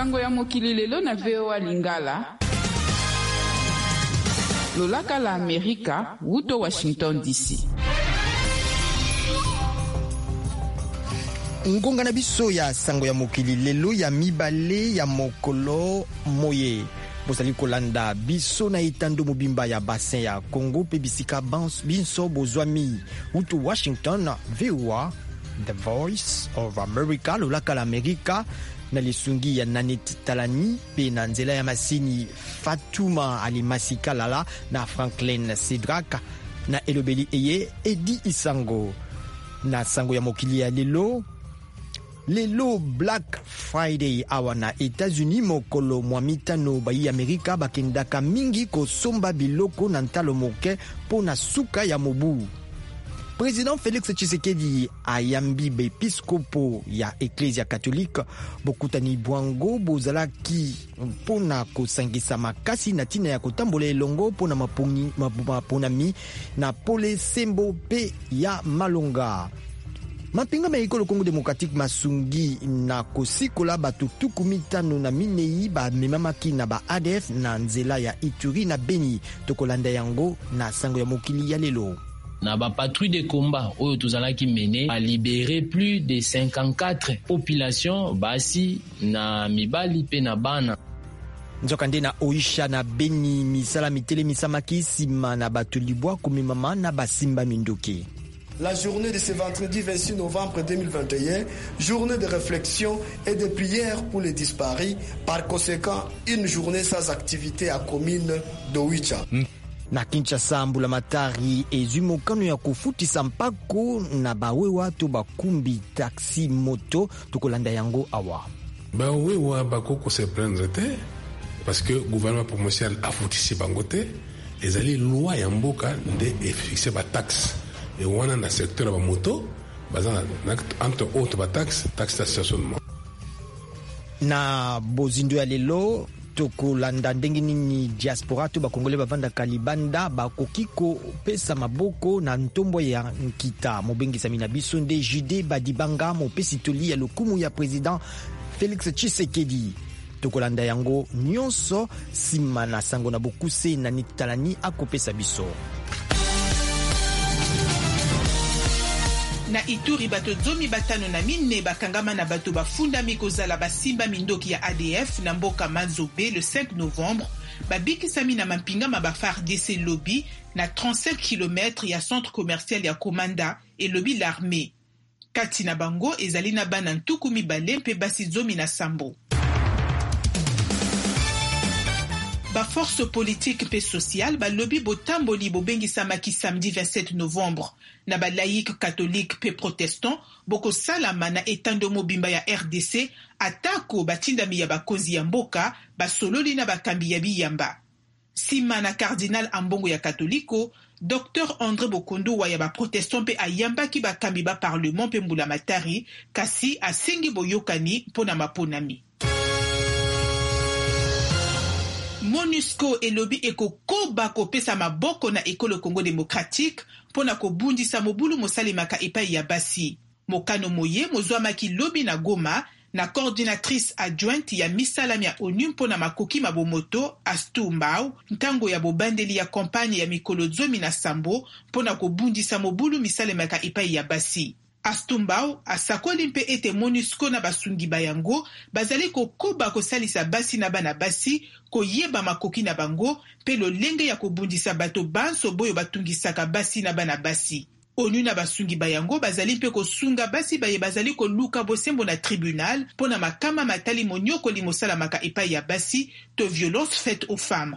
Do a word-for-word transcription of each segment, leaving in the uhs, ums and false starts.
Sango ya mokili lelo na V O A Lingala. Lolaka la Amerika, wuto Washington D C. Ngonga na biso ya sango ya mokili lelo ya mibale ya mokolo moye. Bozali kolanda biso na etando mobimba ya bassin ya Congo pe bisika binso bozwami wuto Washington V O A, The Voice of America, lolaka la Amerika. Na lisungi ya Naneti Talani pe na nzela ya masini Fatuma Alimasi Kalala na Franklin Sidrak na elobeli eye Edi Isango. Na sango ya mokili ya lelo lelo Black Friday awa na Etats-Unis mokolo mwa mitano bayi Amerika bakendaka mingi kosomba biloko na ntalo moke po na suka ya mobu. Président Félix Tshisekedi ayambi bepiskopo ya Eklezia Katolika bokutani bwango bozalaki mpona kosangisa makasi na tina ya kotambola elongo mpona maponami na pole sembo pe ya malonga. Mapinga ma ekolo Congo Démocratique masungi na kosikola batu tuku mitano na minei ba memamaki na ba A D F na nzela ya Ituri na Beni. Tokolanda yango na sango ya mokili ya lelo. Na ba patrouille de combat oyo tozalaki mené a libéré plus de cinquante-quatre populations basi na mibali pe na bana. Nzokande na Oisha na Beni misala mitele misamaki sima na batulibwa kumimama na basimba mindoke. La journée de ce vendredi vingt-six novembre deux mille vingt et un, journée de réflexion et de prière pour les disparus, par conséquent une journée sans activité à commune d'Oicha. Mm. Na Kinshasa mbula matari ezumokano ya kufutisa mpako na bawewa to bakumbi taxi moto tukolanda yango awa. Bawewa bakoko se prendre te parce que gouvernement provincial a futisi bango te ezali loi ya mboka nde efixe ba taxe et wana na secteur ba moto bazana entre autres ba taxe taxe de stationnement. Na bozindo ya lelo tokolanda ndenge nini diaspora to bakongole bavanda kalibanda bakokiko pesa maboko na ntombo ya nkita mobengisa mina biso nde Jude Badibanga mopesi toli ya lokumu ya président Félix Tshisekedi. Tokolanda yango nyonso sima na sango na bokuse na Nitalani akopesa biso. Na Ituri bato zomi batano na mine bakangama na bato bafundami kozala basimba mindoki ya A D F na mboka Manzobe le cinq novembre babikisami na mampinga ma ba F A R D C lobby na trente-cinq kilomètres ya centre commercial ya Komanda et lobby l'armée. Kati na bango ezali na bana ntuku mibale mpe basi zomi na sambo. Ba force politique pe sociale ba lobby botamboli bobengisa maki samedi vingt-sept novembre na ba laïque catholique pe protestant boko salama na etando mobimba ya R D C atako batindami ya bakonzi ya mboka basololi na bakambi ya biyamba. Sima na cardinal ambongo ya katoliko Docteur André Bokondo wa ya ba protestant pe ayamba ki bakambi ba parlement pe mbula matari kasi asengi boyokani pona maponami. MONUSCO et lobby eko koba kopesa maboko na ekolo Congo Démocratique pona kobundisa mobulu mosalemaka epai ya basi. Mokano moye mozwamaki lobby na Goma na coordinatrice adjointe ya misalami ya ONU pona makoki mabomoto Astou Mbao ntango ya bobandeli ya kampagne ya mikolo zomi na sambo pona kobundisa mobulu misalemaka epai ya basi. Astou Mbao asakoli mpe ete MONUSCO na basungi bayango bazali kokoba kosalisa basi na bana basi koyeba makoki na bango pe lolenge ya kobundisa bato banso boyo batungisaka basi na bana basi. ONU na basungi bayango bazali mpe kosunga basi baye bazali koluka bosembo na tribunal pona makama matali monyokoli mosalamaka epai ya basi to violence faite aux femmes.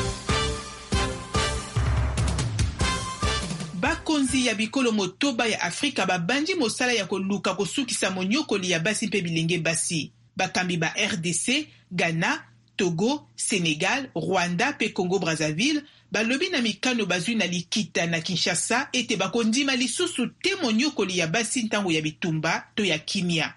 Bakonzi ya bikolo motoba ya Afrika babandi mosala ya koluka kosukisa monyokoli ya basi mpe bilenge basi. Bakambi ba R D C, Ghana, Togo, Sénégal, Rwanda pe Congo Brazzaville balobi na mikano bazwi na likita na Kinshasa ete bakondima lisusu te monyokoli ya basi ntango ya bitumba to ya kimia.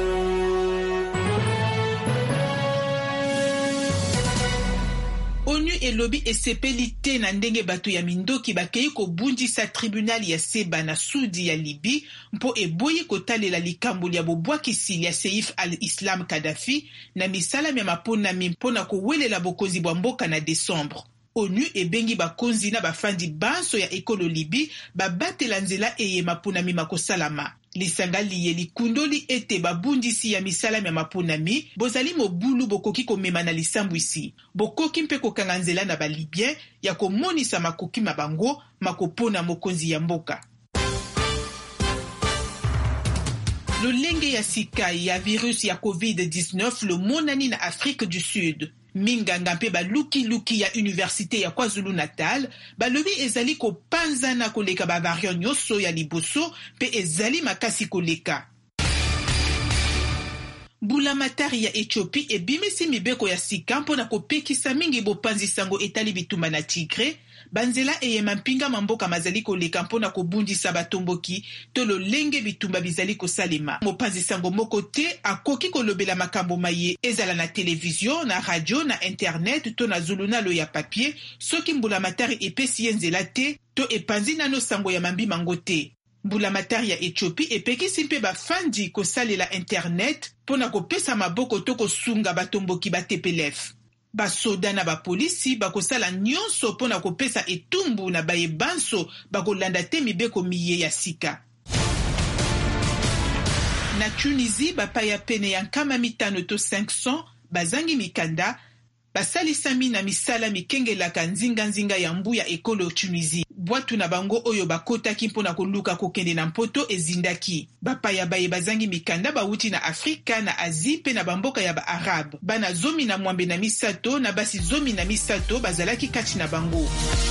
ONU elobi esepeli te na ndenge bato ya mindoki bakei kobundisa tribunal ya Seba na sudi ya Libi mpo eboyi kotalela likamboli ya bobwakisi ya Seif al-Islam Kadhafi na misala ya maponami mpona kowelela bokonzi bwa mboka na Desembre. ONU ebengi bakonzi na bafandi banso ya ekolo Libi babatela nzela eye maponami makosalama. Lisanga liye likundoli ete babundisi ya misala ya maponami bozali mobulu bokoki komema na lisambwisi. Bokoki mpe kokanga nzela na balibien ya komonisa makoki mabango makopona mokonzi ya mboka. Lolenge ya sika ya virus ya covid dix-neuf lo monani na Afrique du Sud. Minganga mpe baluki luki ya Université ya KwaZulu Natal balobi ezali kopanza na koleka ba variant nyonso ya liboso mpe ezali makasi koleka. Mbulamatari ya Ethiopie ebimisi mibeko ya sika mpona kopekisa mingi bopanzi sango etali bitumba na Tigre, banzela eyema mpinga mamboka mazali koleka mpona kobundisa batomboki to lolenge bitumba bizali kosalema. Mopanzi sango moko te akoki kolobela makambo maye ezala na televizio, na radio, na internet to na zulunalo ya papier soki mbulamatari epesi ye nzela te to epanzi nano sango ya mambi mango te. Mbulamatari ya Ethiopie epekisi mpe bafandi kosalela internet pona kopesa maboko to kosunga batomboki ba T P L F. Basoda na bapolisi bakosala nyonso pona kopesa etumbu na bayebanso bakolanda te mibeko miye ya sika. Na Tunisie bapaya pene ya nkama mitano to cinq cents bazangi mikanda basalisami na misala mikengelaka nzinga nzinga ya mbu ya ekolo Tunisie. Bwatu na bango oyo bakotaki mpona koluka kokende na mpoto ezindaki. Bapaya baye bazangi mikanda bawuti na Afrika na Asie pe na bamboka ya ba Arab. Bana zomi na mwambe na misato na basi zomi na misato bazalaki kati na bango.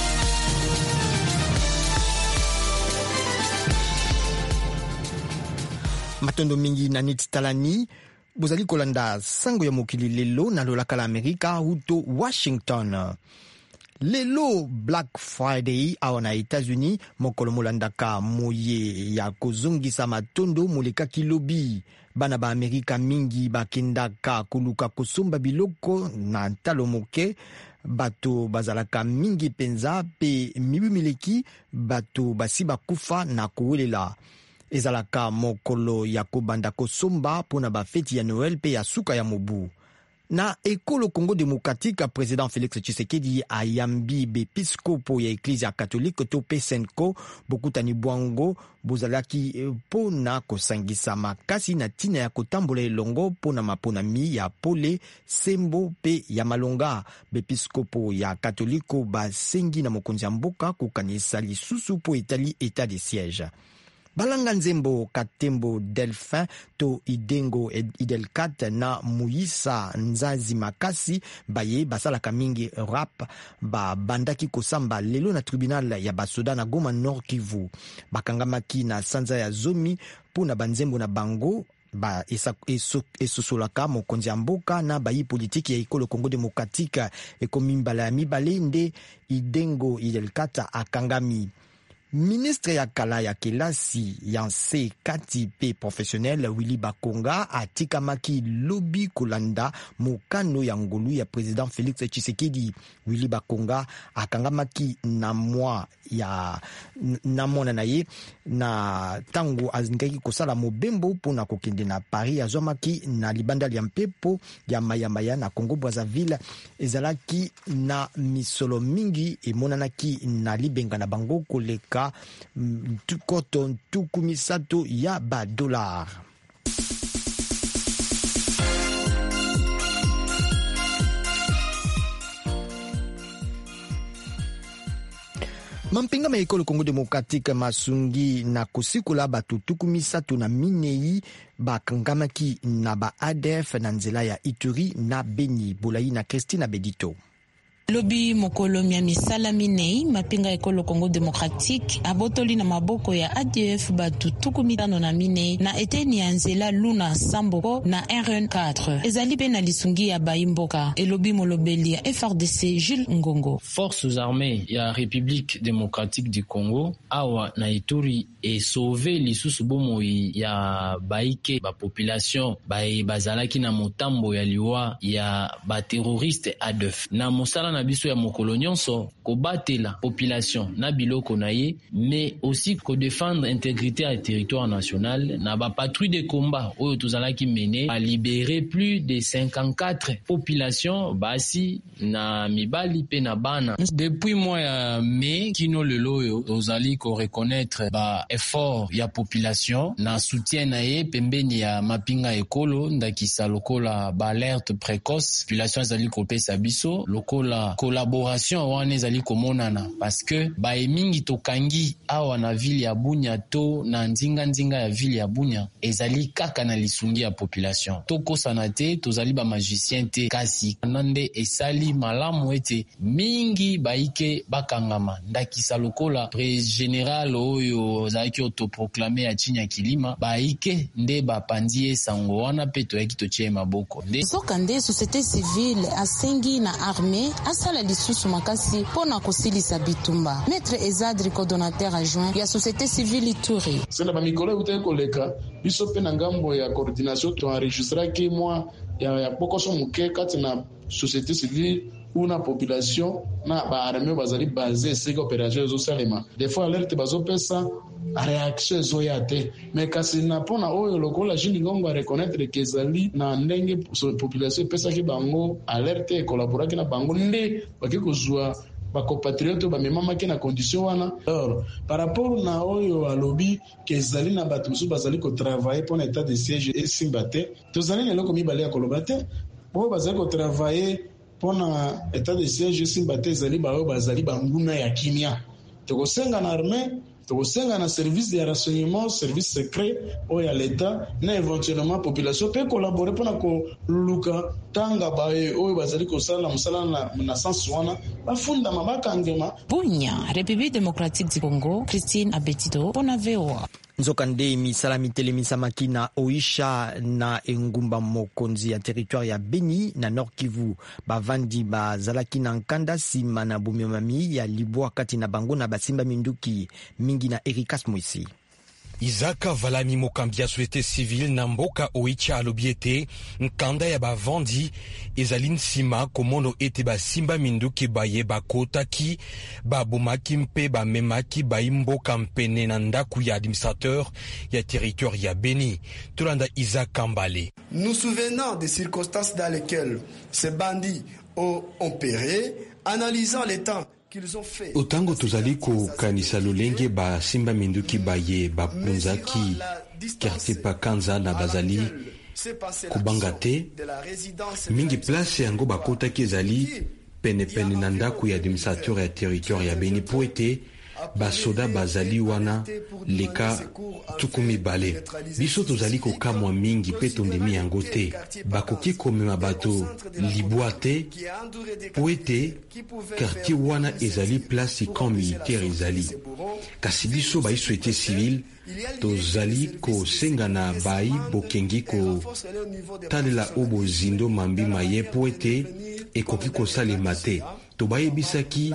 Matondo mingi na niti talani bozali kolanda sango ya mokili lelo na lolaka la Amerika huto Washington. Lelo Black Friday awa na Etats-Unis mokolo molandaka moye ya kozongisa matondo moleka kilobi. Bana ba Amerika mingi bakendaka koluka kosomba biloko na ntalo moke. Bato bazalaka mingi penza pe mibi mileki bato basi bakufa na kowelela. Ezalaka mokolo ya kobanda kosomba pona ba feti ya Noël pe ya suka ya mobu. Na ekolo Congo Démocratique, président Félix Tshisekedi ayambi bepiskopo ya Eklezia Katolike to Pesenko bokutani bwango bozalaki pona kosangisa makasi na tina ya kotambola elongo pona maponami ya pole sembo pe ya malonga. Bepiskopo ya Katoliko basengi na mokonzi ya mboka kokanisa lisusu po etali état de siège. Balanga Nzembo Katembo Delphin to Idengo Idelkat na Muisa Nzazi Makasi baye basalaka mingi rap ba bandaki kosamba lelo na tribunal ya basoda na Goma Nord Kivu. Bakangamaki na sanza ya zomi pona banzembo na bango ba esosolaka mokonzi ya mboka na bayi politiki ya ekolo Congo Démocratique ekomimbala ya mibale nde Idengo Idelkat akangami. Ministre ya kala ya kelasi ya nse kati pe professionnel Willy Bakonga atikamaki lobi kolanda mokano ya ngolu ya président Félix Tshisekedi. Willy Bakonga akangamaki na mwa ya na mona na ye na tango azingaki kosala mobembo pona kokende na Paris azomaki na libanda ya mpepo ya mayamaya na Congo Brazzaville. Ezalaki na misolo mingi emonanaki na libenga na bango koleka koto ntuku misato ya ba dollar. Mampinga ma ekolo Congo Démocratique masungi na kosikula batu tuku misato na minei bakangamaki na ba A D F na nzela ya Ituri na Beni. Bolai na Christina Bedito. Lobi mokolo mia misala minei mapinga ekolo Congo Démocratique abotoli na maboko ya A D F batu tuku mitano na minei na eteni ya nzela Luna Samboko na R N quatre. Ezali pe na lisungi ya Baimboka. Elobi molobeli ya F R D C Jules Ngongo. Forces armées ya République démocratique du Congo awa na Ituri e sauver lisusu bomoi ya baike ba population ba bazalaki na motambo ya liwa ya ba terroriste A D F. Na mosala na biso ya mokolo nyonso kobatela population na biloko na ye, mais aussi ko défendre intégrité ya territoire national na ba patrouille de combat oyo tozalaki mené a libérer plus de cinquante-quatre populations basi na mibali pe na bana. Depuis mois ya mai kino lelo oyo tozali ko reconnaître ba effort ya population na soutien na ye pembeni ya mapinga ekolo ndakisa lokola ba alerte précoce population ezali kopesa biso lokola collaboration wana ezali komonana parce que ba emingi tokangi awa na ville ya Bunia to na nzinga nzinga ya ville ya Bunia ezali kaka na lisungi ya population tokosana te tozali ba magicien te kasi nande esali malamu ete mingi baike bakangama ndakisa lokola prés général oyo zaki autoproclamé ya Chinya Kilima baike nde bapandie sango wana pe toyaki totie maboko nde soka nde société civile asengi na armée asala lisusu makasi pona kosilisa bitumba. Maître Ezadri, coordonnateur adjoint ya société civile Ituri. Sena ba mikolo ute koleka biso pe na ngambo ya coordination to enregistrer ki moi ya ya pokoso muke kati na société civile una population na ba armée bazali basé ces opérations zo salema des fois alerte bazo pesa a réaction zo yate mais kasi na pona oyo lokola jini ngongo a reconnaître que zali na ndenge population pesa ki bango alerte et collaborer na bango nde bakiko zwa ba compatriotes ba memama ki na condition wana. Alors par rapport na oyo alobi que zali na batu su bazali ko travailler pour état de siège et simbate to zali ne loko mi bale ya kolobate bo bazali ko travailler pona état de siège simbate zali ba oyo bazali banguna ya kimia tokosenga na armée tokosenga na service de renseignement service secret oyo ya l'état na éventuellement population peut collaborer pona ko luka tanga ba oyo bazali ko sala musala na na sens wana bafunda mabaka ngema. Bunya, République démocratique du Congo, Christine Abetido pona V O A. Nzokande misala mitelemisa makina oisha na engumba mokonzi ya territoire ya Beni na Nord Kivu bavandi bazalaki na nkanda sima na bumiomami ya libwa kati na bango na basimba minduki mingi na Erikas Mwisi. Isaka Valami Mokambi ya société civile na mboka oicha alobiete nkanda ya bavandi ezali nsima komono ete basimba minduki baye bakotaki babomaki mpe bamemaki baimboka mpene na ndaku ya administrateur ya territoire ya Beni. Tolanda Isaka Mbale. Nous souvenons des circonstances dans lesquelles ces bandits ont opéré, analysant les temps otango tozali kokanisa lolenge basimba minduki baye bapunzaki quartier Pakanza na bazali kobanga te mingi place yango bakotaki ezali penepene na ndaku ya administrateur ya territoire ya Beni po ete basoda bazali wana leka tukumi bale biso tozali kokamwa mingi pe tondemi yango te bakoki komema bato libwa te po ete quartier wana ezali place camp militaire ezali kasi biso bai société civile tozali kosenga na bai bokengi ko talela obozindo mambi maye po ete ekoki kosalema te tobayebisaki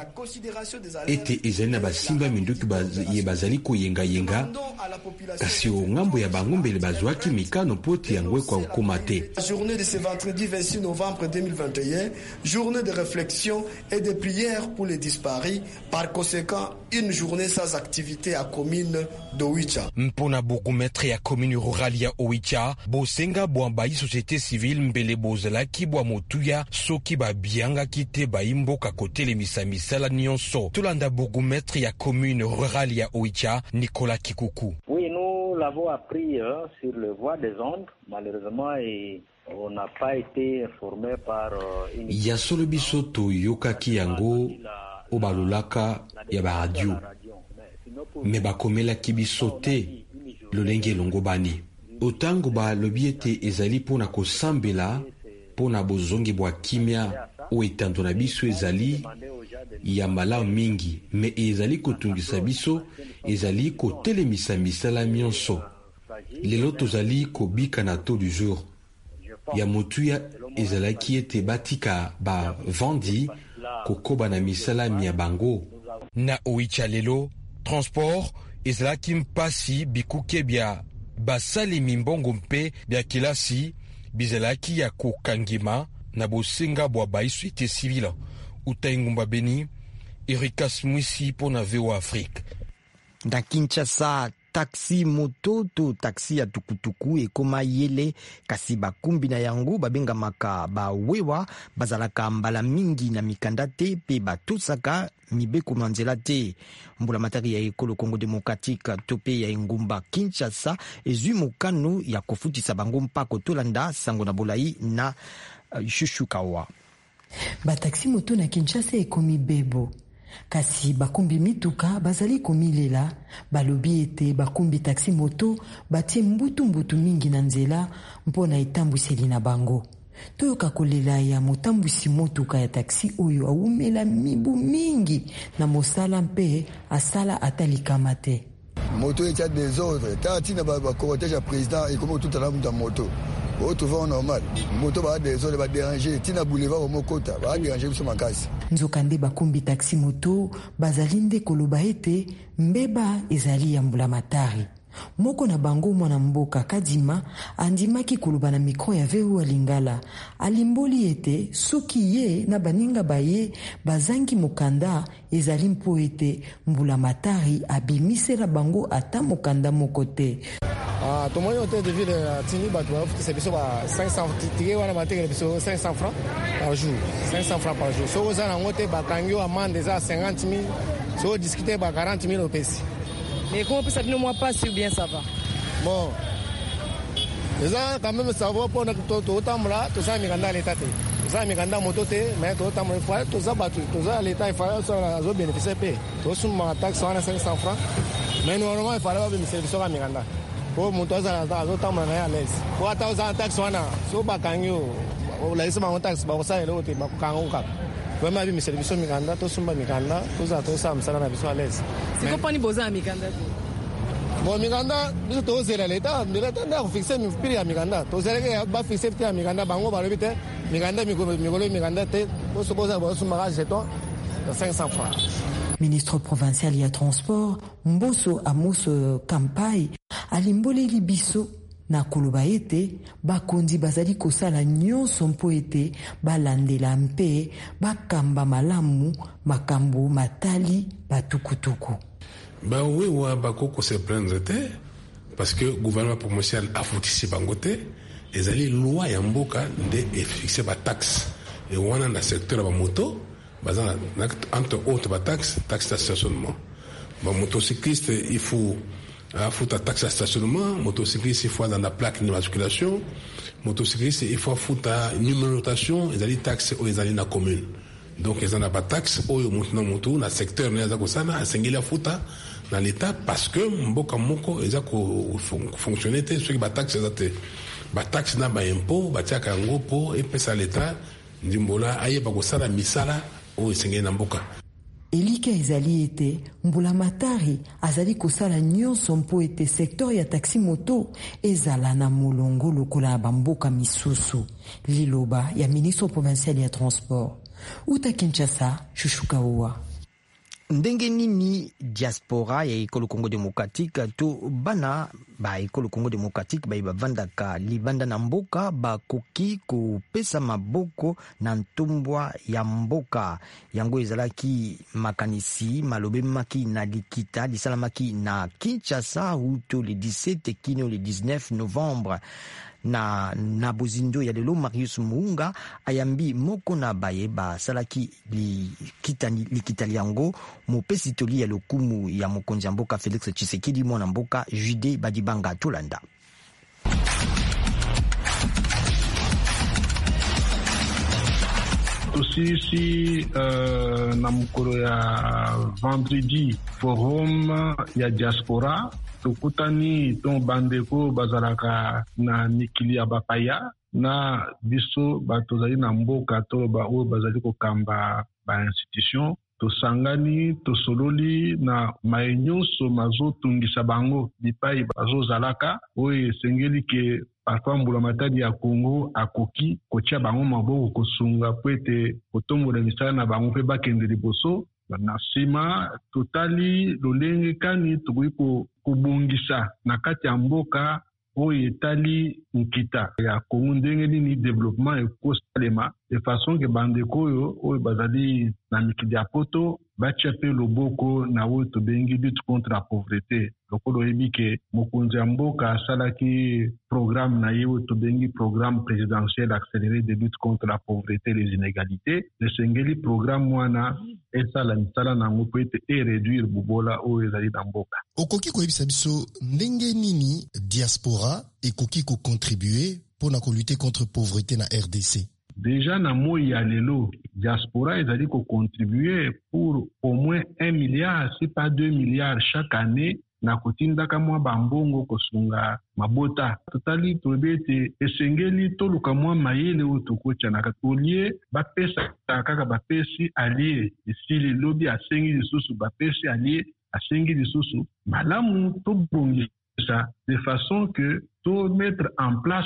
ete ezali na basimba minduki ye bazali koyenga yenga kasi o ngambo ya bango mbele bazwaki mikano poti yango ekwa kokoma te. La journée de ce vendredi vingt-six novembre deux mille vingt et un, journée de réflexion et de prière pour les disparus, par conséquent une journée sans activité à commune d'Oicha. Mpona bourgmestre ya commune rurale ya Oicha bosenga bwambayi société civile mbele bozalaki bwa motuya soki babianga kite baimboka kotele misamisala nyonso. Tolanda bourgmestre ya commune rurale ya Oicha Nicolas Kikuku. Oui, nous l'avons appris euh, sur le voie des ondes, malheureusement, et on n'a pas été informé par euh, une... Ya solo biso toyokaki yango obalolaka ya ba radio me bakomelaki biso te lolenge longo bani otango balobi ete ezali mpona kosambela mpona bozongi bwa kimia o etando na biso ezali ya malamu mingi me ezali kotungisa biso ezali kotelemisa misala nyonso lelo tozali kobika na taux du jour ya motuya ezalaki ete batika bavandi kokoba na misala ya bango na Oicha lelo transport ezalaki mpasi bikuke bya basali mimbongo mpe bya kilasi bizalaki ya kokangima na bosenga bwa baiswite civile Utaingumba Beni, Ericas Mwisi pour na V O Afrique. Na Kinshasa, taxi moto to taxi ya tukutuku ekoma yele kasi bakumbi na yango babenga maka bawewa bazalaka mbala mingi na mikanda te pe batusaka mibeko na nzela te. Mbula matari ya ekolo Congo Démocratique to pe ya engumba Kinshasa ezwi mokano ya kofutisa bango mpako tolanda sango na bolai na uh, shushukawa. Ba taxi moto na Kinshasa ekomi bebo. Kasi bakumbi mituka bazali komilela balobi ete bakumbi taxi moto batie mbutu mbutu mingi na nzela mpona etambwiseli na bango. Toyoka kolela ya motambusi motuka ya taxi oyo awumela mibu mingi na mosala mpe asala atalikama te. Moto etia désordre tati na ba cortège ya président et comme tout à l'heure dans moto o trouve normal moto ba désordre ba déranger tina boulevard mokota ba déranger biso makasi. Nzokande bakumbi taxi moto bazali nde koloba ete mbeba ezali ya mbula matari. Moko na bango mwana mboka Kadima andimaki koloba na mikro ya V O Lingala alimboli ete soki ye na baninga baye bazangi mokanda ezali mpo ete mbula matari abimisela bango ata mokanda mokote. Ah, tout le monde hôtel de ville à Tini, c'est cinq cents cinq cents francs par jour. cinq cents francs par jour. Si vous avez un hôtel, vous amende déjà cinquante mille. Si vous discutez, quarante mille au P C. Mais comment peut ça ne moi pas si bien ça va? Bon. Déjà, quand même, ça va pour autant là, tout ça, mais à l'État. Tout ça, mais à moto, mais tout ça, tout ça, tout ça, l'État, il faut bénéficier. Tout ça, ma taxe, cinq cents francs. Mais normalement, il fallait bénéficier de ça, mais pour moto za za zo na ya les pour ata za tax wana so bakanyo la isema on tax ba sa ile wote bakanguka vraiment bi service mikanda to sumba mikanda to za to sa msala na biso les c'est compagnie boza mikanda bon mikanda biso to zela leta leta na fixe mi prix ya mikanda to zela ke ba fixe prix ya mikanda bango ba lobite mikanda mikolo mikolo mikanda te to so boza ba sumba ga jeton cinq cents francs. Ministre provincial ya transport Mboso Amos Kampai alimboleli biso na koloba ete bakondi bazali kosala nyonso mpo ete balandela mpe bakamba malamu makambo matali batukutuku. Ba oui wa bakoko se prendre te parce que gouvernement provincial a foutisi bangote ezali loi ya mboka de fixer ba taxe et wana na secteur ba moto bazana entre autres ba taxe taxe de stationnement. Bon motocycliste il faut il faut ta taxe de stationnement, motocycliste il faut dans la plaque d'immatriculation, motocycliste il faut ta numérotation, ils allaient taxe ou ils allaient na commune. Donc ils en a pas taxe ou maintenant moto na secteur na zako sana asengela futa dans l'état parce que mboka moko ezako fonctionner te sur ba taxe zate. Ba taxe na ba impôt, ba tiaka ngo po et pesa l'état ndimbola aye ba ko sala misala o esengeli na mboka. Elika ezali ete mbula matari azali kosala nyonso mpo ete sektor ya taxi moto ezala na molongo lokola bamboka misusu. Liloba ya ministre provincial ya transport. Uta Kinshasa, Shushukawa. Ndenge nini diaspora ya ekolo Congo Démocratique to bana ba ekolo Congo Démocratique ba bavandaka libanda na mboka bakoki kopesa maboko na ntombwa ya mboka yango ezalaki makanisi malobe maki na likita lisalamaki na Kinshasa uto le dix-sept kino le dix-neuf novembre na na bozindo ya lelo. Marius Muunga ayambi moko na baye ba salaki likitani likitali yango mopesi toli ya lokumu ya mokonzi ya mboka Felix Tshisekedi mwana mboka Jude Badibanga Tolanda. Aussi ici euh, na mukolo ya vendredi forum ya diaspora tokutani ton bandeko bazalaka na mikili ya bapaya na biso batozali na mboka to ba o bazali kokamba ba institution tosangani tosololi na mayenyoso mazotungisa bango bipai bazozalaka oyo esengeli ke parfois mbula matadi ya Congo akoki kotia bango maboko kosunga po ete kotombola misala na bango mpe bakende liboso na nsima totali lolenge kani tokoki kobongisa na kati ya mboka oyo etali nkita ya Congo ndenge nini development ekosalema de façon que bandeko yo oyo bazali na mikili ya poto batia pe loboko na oyo tobengi lutte contre la pauvreté. Lokolo oyebi ke mokonzi ya mboka asalaki programme na ye oyo tobengi programme présidentiel accéléré de lutte contre la pauvreté et les inégalités. Esengeli programme wana esala misala nango po ete eréduire bubola oyo ezali na mboka. Okoki koyebisa biso ndenge nini diaspora ekoki kocontribue mpona kolutter contre pauvreté na R D C? Déjà na moi ya lelo diaspora ezali ko contribuer pour au moins un milliard si pas deux milliards chaque année na kotindaka mwa bambongo kosunga mabota totali tobete esengeli toluka mwa mayele oyo tokotianaka tolie bapesa kaka bapesi alie esili lobi asengi lisusu bapesi alie asengi lisusu malamu tobongisa de façon que to mettre en place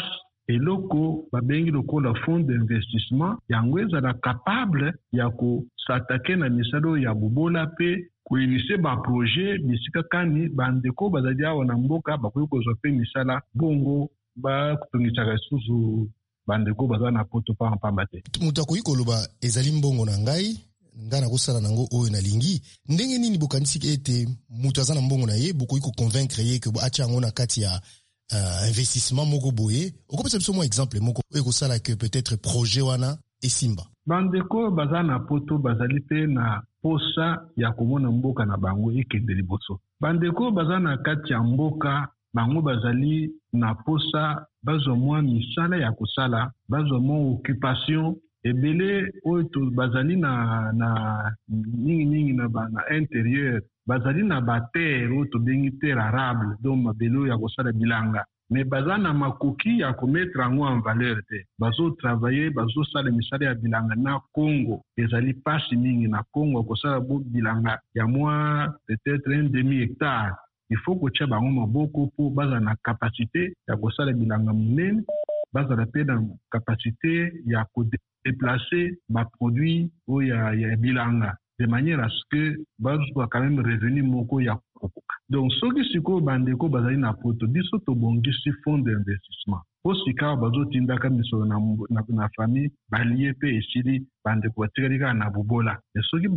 eloko babengi lokola fonds d'investissement yango ezala capable ya kosatake na misalo ya bubola pe koinise baprojet bisika kani bandeko bazali awa na mboka bakoki kozwa mpe misala bongo bakotungisaka lisusu bandeko bazala na poto pambapamba te. Moto akoki koloba ezali mbongo na ngai nga nakosala nango oyo nalingi ndenge nini bokanisiki ete moto aza na mbongo na ye bokoki koconvaincre ye ke atia yango na kati ya Uh, investissement moko boye okopesa biso mwa exemple moko ekosala que peut-être projet wana esimba bandeko baza na poto bazali pe na posa ya komona mboka na bango ekende liboso bandeko baza na kati ya mboka bango bazali na posa bazwa mwa misala ya kosala bazwa mwa occupation ebele oyo bazali na na mingi mingi na na intérieur bazali na baterre oyo tobengi terre arable donc mabelo ya kosala bilanga mais baza na makoki ya komettre yango en valeur te bazotravaille bazosala misala ya bilanga na Congo ezali pasi mingi na Congo kosala bo bilanga ya mwa peut-être un demi hectare il faut kotia bango maboko po baza na capacité ya kosala bilanga munene bazala pe na capacité ya kodéplacer baproduit oyo ya, ya bilanga de manière à ce que bazwa quand même revenu moko ya kokoka. Donc soki siko bandeko bazali na poto biso tobongisi fonds d'investissement po sika bazotindaka misolo na, na, na famille balie pe esili bandeko batikali kaka na bubola e soki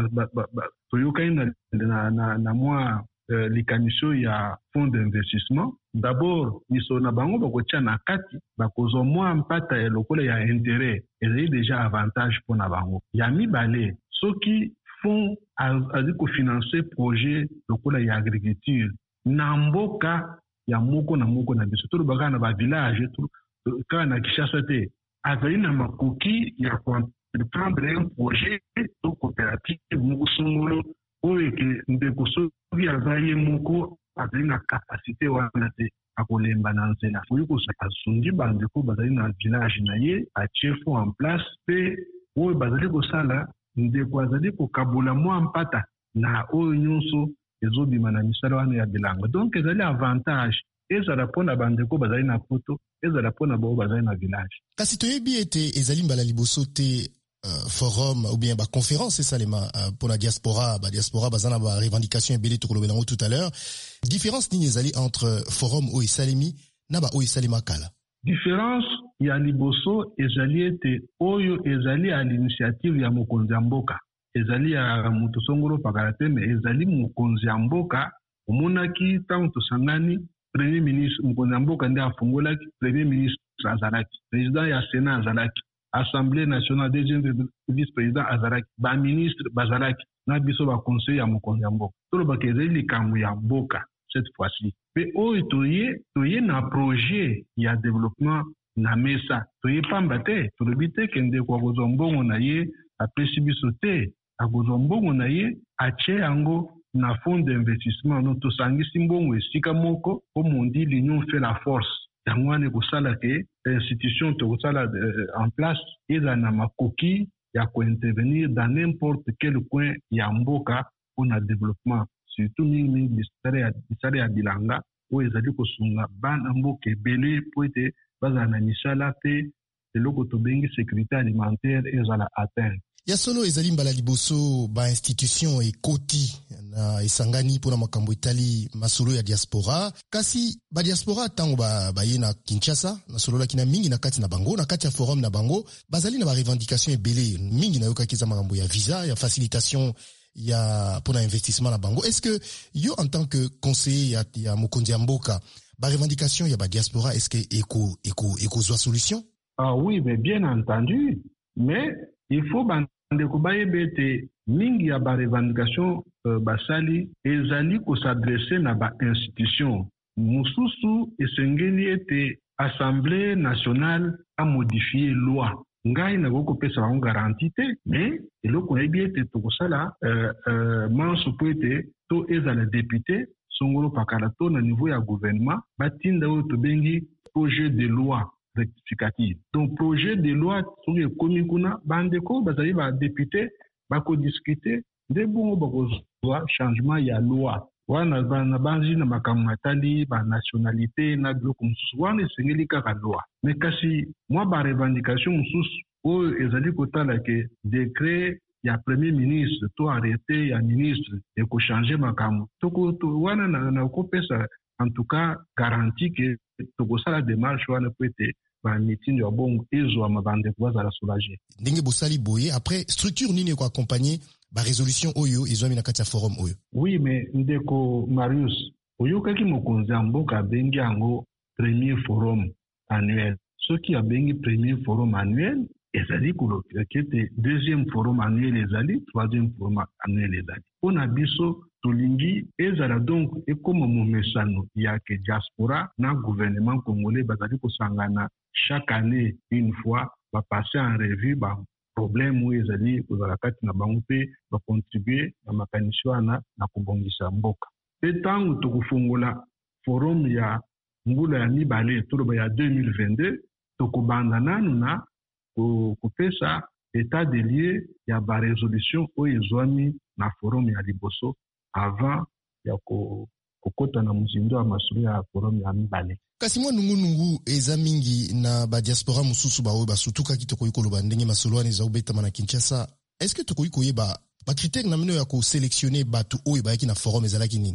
toyokani na, na, na, na mwa euh, likanisi ya fonds d'investissement d'abord misolo na bango bakotia na kati bakozwa mwa mpata ya lokola ya intérêt ezali déjà avantage mpona bango ya mibale soki fond azi kofinanse projet lokola ya agriculture na mboka ya moko na moko na biso tolobaka na bavillage kaka na Kinshasa te azali na makoki ya koprendre un projet to coopérative moko songolo oyo eke ndeko soki aza ye moko azali na kapasité wana te akolemba na nzela foyi kosungi bandeko bazali na village na ye atie fond en place mpe oyo bazali kosala ndeko azali kokabola mwa mpata na oyo nyonso ezobima na misala wana ya bilanga donc ezali avantage ezala mpona bandeko bazali na poto ezala mpona bao bazali na village kasi toyebi ete ezali mbala liboso te uh, forum ou bien baconférence esalema uh, mpona diaspora badiaspora baza na barevendication ebele tokolobela yango tout à l'heure différence nini ezali entre forum oyo esalemi na ba oyo esalema kala différence ya liboso ezali ete oyo ezali à l'initiative ya mokonzi ya mboka ezali ya moto songolo pakala te mais ezali mokonzi ya mboka omonaki ntango tosangani premier ministre mokonzi ya mboka nde afungolaki premier ministre azalaki président ya sénat azalaki assemblée nationale deuxième vice président azalaki baministre bazalaki na biso baconseil ya mokonzi ya mboka tolobaka ezali likambo ya mboka cette fois-ci pe oyo toye toye na projet ya développement na mesa toye pamba te tolobi te kende kwa kozwa mbongo na ye apesi biso te akozwa mbongo na ye atie yango na fonds d'investissement no tosangisi mbongo esika moko comme on dit l'union fait la force yango wana ekosala ke institution tokosala en place eza na makoki ya kointervenir dans n'importe quel coin ya mboka mpona développement surtout mingi misala ya bilanga oyo ezali kosunga bana mboka ebele po ete bazala na misala mpe eloko tobengi sécurité alimentaire ezala atteint ya solo ezali mbala liboso ba institution ekoti na esangani pona makambo etali masolo ya diaspora kasi ba diaspora tango ba baye na Kinshasa na solo la kina mingi na kati na bango na kati ya forum na bango bazali na ba revendication ebele mingi na yoka kiza makambo ya visa ya facilitation ya pona investissement na bango. Est-ce que yo en tant que conseiller ya, ya mokonzi ya mboka ba revendication ya ba diaspora est-ce que eko eko eko zwa solution? Ah oui, mais bien entendu, mais il faut bande ko bayebete mingi ya ba revendication uh, basali ezali ko s'adresser na ba institution mususu esengeli ete Assemblée nationale a modifié loi ngai na ko pesa ba garantie mais eloko ebi ete to kosala euh euh manso poete to ezala député songolo pakalato na niveau ya gouvernement batinda o to bengi projet de loi rectificative. Donc projet de loi sur les communes kuna bandeko bazali ba député bako discuter de bon bako loi changement ya loi wana bana banzi na makamatali ba nationalité na bloc mususu wana sengeli kaka loi mais kasi moi ba revendication mususu o ezali kotala ke décret ya premier ministre to arrêté ya ministre et ko changer makamu to ko wana na na ko pesa en tout cas garantie que to ko sala démarche wana peut-être ba meeting ya bongo ezo amabande kwa za la soulager ndenge bosali boye après structure nini ko accompagner ba résolution oyo ezwami na kati ya forum oyo. Oui mais ndeko Marius oyo kaki mokonzi mboka bengi yango premier forum annuel ce qui a bengi premier forum annuel ezali ko kete deuxième forum annuel ezali troisième forum annuel ezali on a biso tolingi ezala donc ekoma momesano ya ke diaspora na gouvernement congolais bazali ko sangana chaque année une fois va passer en revue ba problème où ezali kozala kati na bango pe ba contribuer na makanisho na na kubongisa mboka etango tokufungola forum ya ngula ya mibale toloba ya deux mille vingt-deux tokubanda nanu na kupesa état des lieux ya ba résolution oyo ezwami na forum ya liboso avant ya ko kokota na muzindo ya masolo ya forum ya mibale. Kasi mwa nungu nungu eza mingi na ba diaspora mususu bawe basutuka kitoko yikoloba ndenge masolo ane za ubeta na Kinshasa. Est-ce que toko yikoye ba ba critère na mino ya ko sélectionner batu oyo bayaki na forum ezalaki nini?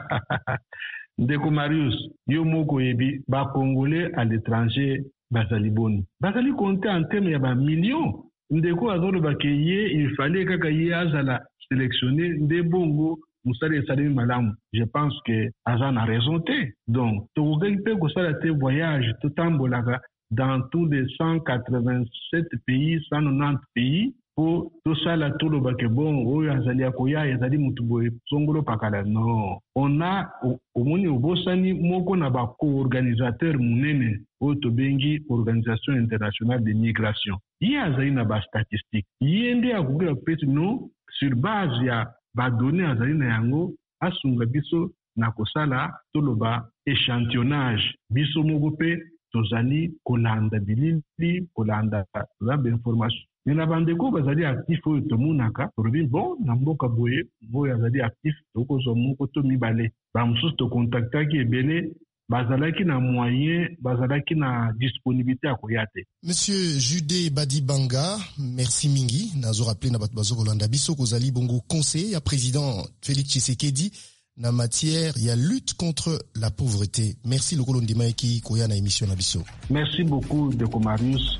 Ndeko Marius, yo moko yebi ba congolais à l'étranger bazali boni. Bazali compter en termes ya ba millions. Ndeko azolo bakeye il fallait kaka ye azala sélectionner nde bongo musali salimi malamu. Je pense que Azan a raison té. Donc, to gagner ko sala té voyage tout tambolaka dans tous les cent quatre-vingt-sept pays, cent quatre-vingt-dix pays pour tout ça la tout le baké bon o yazali akoya yazali mutuboye songolo pakala. Non, on a au moni obosani moko na ba co-organisateur munene o to bengi Organisation internationale de migration. Yi azali na ba statistique. Yi ndé akugela pesi non sur base ya ba donner azali na yango asunga biso na kosala toloba échantillonnage biso moko pe tozali kolanda bilili kolanda la information mais na bandeko bazali actif oyo tomonaka tolobi bon na mboka boye boye azali actif tokozwa moko to mibale bamosusu tokontaktaki ebele bazalaki na moyen bazalaki na disponibilité à koyate. Monsieur Jude Badibanga, merci mingi nazo rappeler na bato bazo kolanda biso kozali bongo conseiller ya président Félix Tshisekedi na matière ya lutte contre la pauvreté. Merci lokolo ndima eki koya na émission na biso. Merci beaucoup Ndeko Marius.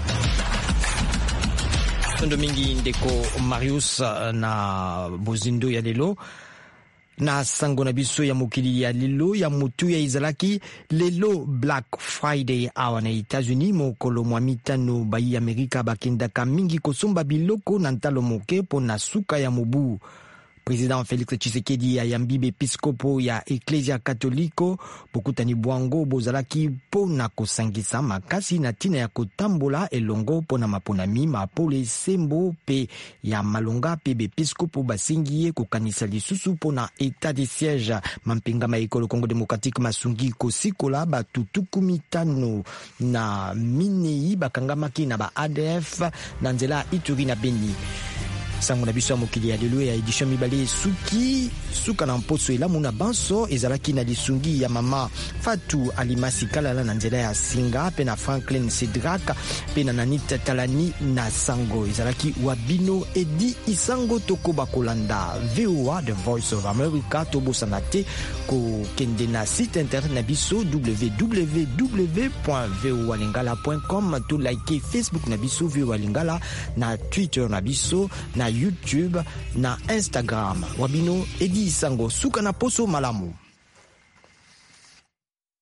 Tondo mingi Ndeko Marius na bozindo ya lelo. Na sango na biso ya mokili ya lelo ya mutu ya izalaki lelo Black Friday awa na États-Unis mokolo mwa mitano bayi Amerika bakendaka mingi kosomba biloko na ntalo moke po na suka ya mobu. Président Félix Tshisekedi ayambi bepiskopo ya Ecclesia Katoliko bokutani bwango bozalaki po na kosangisa makasi na tina ya kotambola elongo po na maponami mapole sembo pe ya malonga pe bepiskopo basingi ye kokanisa lisusu po na état de siège mampinga maikolo Congo démocratique masungi kosikola batutuku mitano na minei bakangamaki na ba A D F na nzela Ituri na Beni. sango na biso ya mokili ya lelo ya édition mibale suki suka na mposo elamu na banso ezalaki na lisungi ya mama Fatou Alimasi Kalala na nzela ya Singa pe na Franklin Sidrak pe na Nanita Talani na sango ezalaki Wabino Edi Isango Tokoba Kolanda V O A The Voice of America tobosana te ko kende na site internet na biso w w w point voa lingala point com to like Facebook na biso VOA Lingala na Twitter na biso na YouTube na Instagram. Wabino Edi Isango suka na poso malamu.